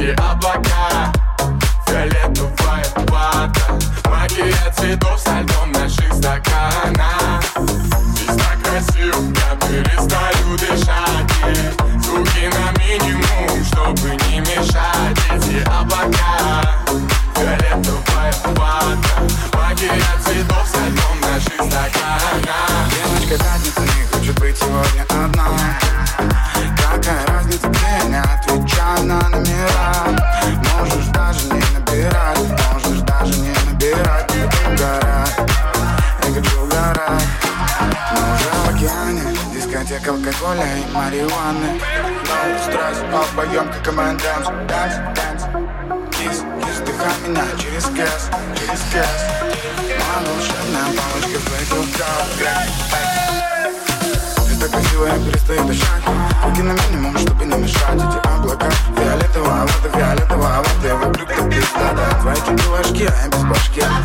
эти облака. Фиолетовая вода, магия цветов со льдом наших стаканах. Здесь так красиво, я перестаю дышать. И звуки на минимум, чтобы не мешать. Эти облака, фиолетовая вода, магия цветов со льдом наших стаканах. Девочка пятница не хочет быть сегодня одна. Какая разница, где не отвечаю на номера. Можешь даже не набирать, можешь даже не набирать. Угорать, я хочу угорать. Мы уже в океане, дискотека алкоголя и марихуаны. No стресс, но вдвоем как M&M's. Dance, dance, кис, кис, вдыхай меня через кэс, через кэс. Моя волшебная палочка в твоих руках. Так красиво, я перестаю дышать. Руки на минимум, чтобы не мешать. Эти облака, фиолетовая вода, вокруг так пизда. Твои татуажки, а я без башки.